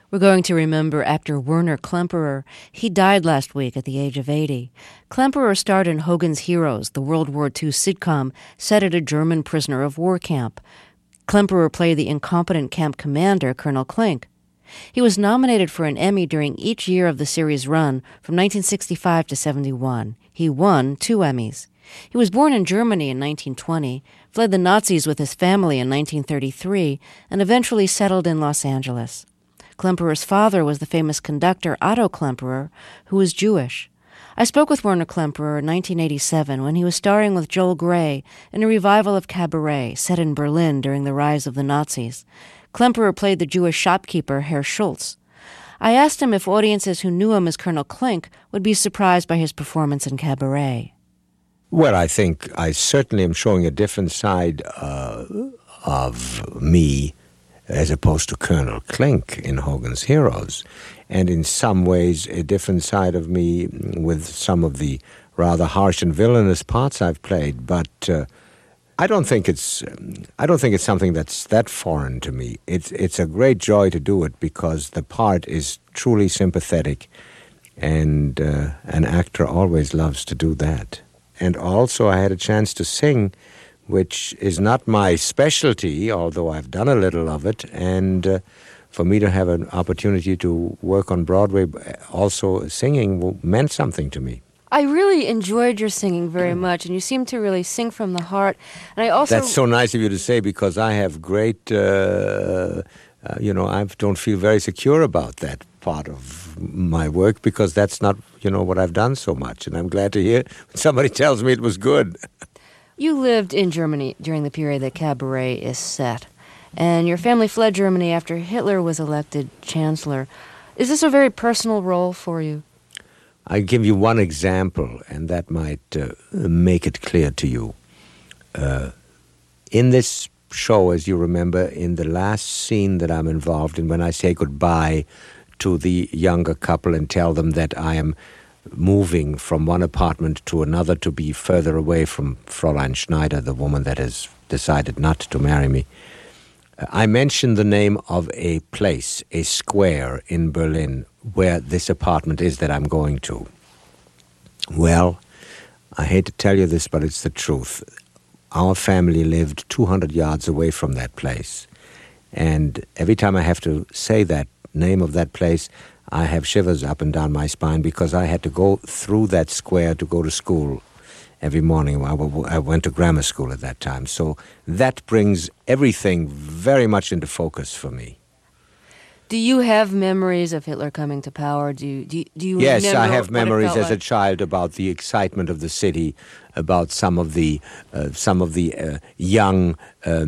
We're going to remember actor Werner Klemperer. He died last week at the age of 80. Klemperer starred in Hogan's Heroes, the World War II sitcom set at a German prisoner of war camp. Klemperer played the incompetent camp commander, Colonel Klink. He was nominated for an Emmy during each year of the series' run, from 1965 to 71. He won 2 Emmys. He was born in Germany in 1920, fled the Nazis with his family in 1933, and eventually settled in Los Angeles. Klemperer's father was the famous conductor Otto Klemperer, who was Jewish. I spoke with Werner Klemperer in 1987 when he was starring with Joel Grey in a revival of Cabaret set in Berlin during the rise of the Nazis. Klemperer played the Jewish shopkeeper Herr Schultz. I asked him if audiences who knew him as Colonel Klink would be surprised by his performance in Cabaret. Well, I think I certainly am showing a different side of me as opposed to Colonel Klink in Hogan's Heroes, and in some ways a different side of me with some of the rather harsh and villainous parts I've played. But I don't think it's something that's that foreign to me. It's a great joy to do it because the part is truly sympathetic, and an actor always loves to do that. And also I had a chance to sing, which is not my specialty, although I've done a little of it. And for me to have an opportunity to work on Broadway also singing meant something to me. I really enjoyed your singing very much, and you seem to really sing from the heart. And I also... That's so nice of you to say, because I have great, I don't feel very secure about that part of my work, because that's not, what I've done so much. And I'm glad to hear when somebody tells me it was good. You lived in Germany during the period that Cabaret is set, and your family fled Germany after Hitler was elected chancellor. Is this a very personal role for you? I give you one example, and that might make it clear to you. In this show, as you remember, in the last scene that I'm involved in, when I say goodbye to the younger couple and tell them that I am moving from one apartment to another to be further away from Fräulein Schneider, the woman that has decided not to marry me, I mentioned the name of a place, a square in Berlin, where this apartment is that I'm going to. Well, I hate to tell you this, but it's the truth. Our family lived 200 yards away from that place. And every time I have to say that name of that place, I have shivers up and down my spine, because I had to go through that square to go to school every morning. I went to grammar school at that time. So that brings everything very much into focus for me. Do you have memories of Hitler coming to power? Do you Yes, remember I have memories as like? a child about the excitement of the city, about some of the young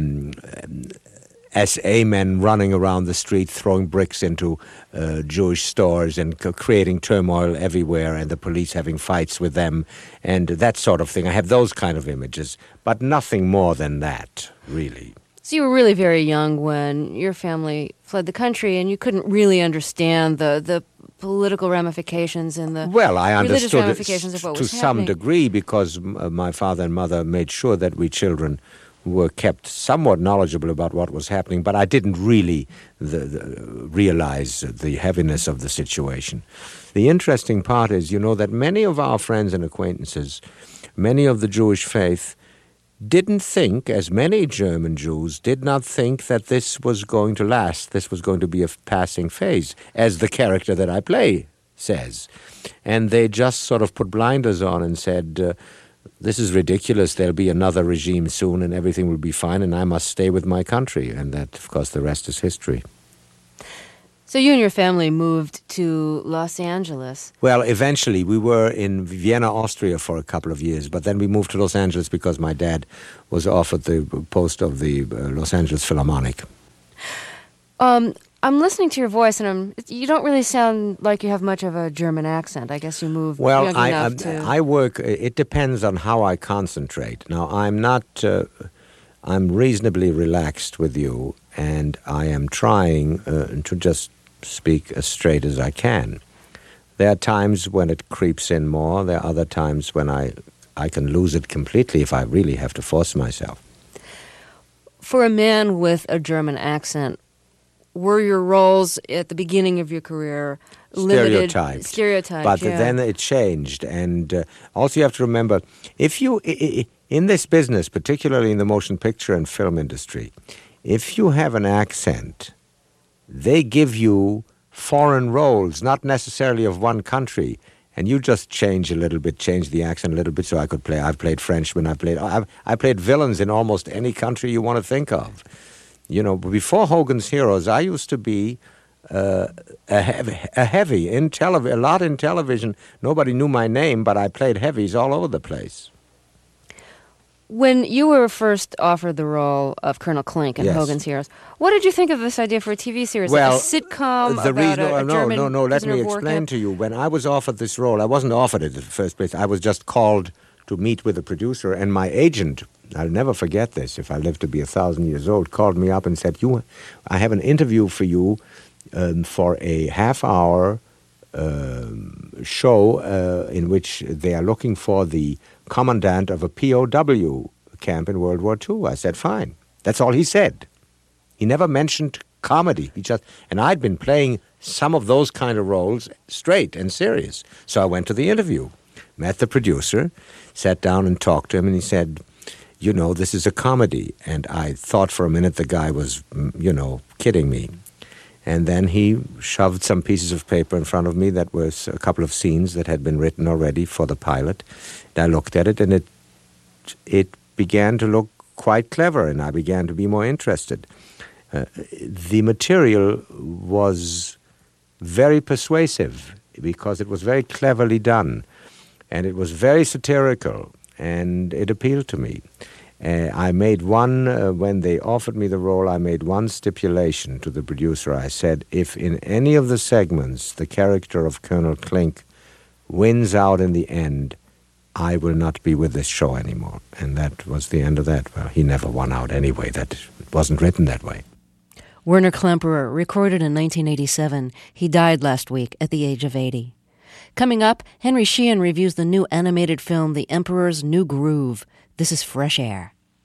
SA men running around the street, throwing bricks into Jewish stores and creating turmoil everywhere, and the police having fights with them, and that sort of thing. I have those kind of images, but nothing more than that, really. So you were really very young when your family fled the country, and you couldn't really understand the political ramifications and the religious ramifications of what was happening. To some degree, because my father and mother made sure that we children were kept somewhat knowledgeable about what was happening, but I didn't really realize the heaviness of the situation. The interesting part is, that many of our friends and acquaintances, many of the Jewish faith, didn't think, as many German Jews did not think, that this was going to last, this was going to be a passing phase, as the character that I play says. And they just sort of put blinders on and said, this is ridiculous, there'll be another regime soon and everything will be fine and I must stay with my country. And that, of course, the rest is history. So you and your family moved to Los Angeles. Well, eventually we were in Vienna, Austria for a couple of years, but then we moved to Los Angeles because my dad was offered the post of the Los Angeles Philharmonic. I'm listening to your voice, and you don't really sound like you have much of a German accent. I guess you moved young enough to... I work, it depends on how I concentrate. Now, I'm reasonably relaxed with you, and I am trying to just speak as straight as I can. There are times when it creeps in more. There are other times when I can lose it completely if I really have to force myself. For a man with a German accent, were your roles at the beginning of your career limited? Stereotyped. But then it changed. And also you have to remember, if you, in this business, particularly in the motion picture and film industry, if you have an accent, they give you foreign roles, not necessarily of one country, and you just change the accent a little bit so I could play. I've played Frenchmen, I played villains in almost any country you want to think of. You know, before Hogan's Heroes, I used to be a heavy in a lot in television. Nobody knew my name, but I played heavies all over the place. When you were first offered the role of Colonel Klink in Hogan's Heroes, what did you think of this idea for a TV series? Well, a sitcom about a German let me explain to you. When I was offered this role, I wasn't offered it in the first place. I was just called to meet with the producer, and my agent, I'll never forget this, if I live to be 1,000 years old, called me up and said, I have an interview for you for a half-hour show in which they are looking for the commandant of a POW camp in World War II. I said, fine. That's all he said. He never mentioned comedy. And I'd been playing some of those kind of roles straight and serious. So I went to the interview, met the producer, sat down and talked to him, and he said, this is a comedy. And I thought for a minute the guy was, kidding me. And then he shoved some pieces of paper in front of me that was a couple of scenes that had been written already for the pilot. And I looked at it, and it began to look quite clever, and I began to be more interested. The material was very persuasive because it was very cleverly done, and it was very satirical, and it appealed to me. I made when they offered me the role, I made one stipulation to the producer. I said, if in any of the segments the character of Colonel Klink wins out in the end, I will not be with this show anymore. And that was the end of that. Well, he never won out anyway. That wasn't written that way. Werner Klemperer, recorded in 1987. He died last week at the age of 80. Coming up, Henry Sheehan reviews the new animated film, The Emperor's New Groove. This is Fresh Air.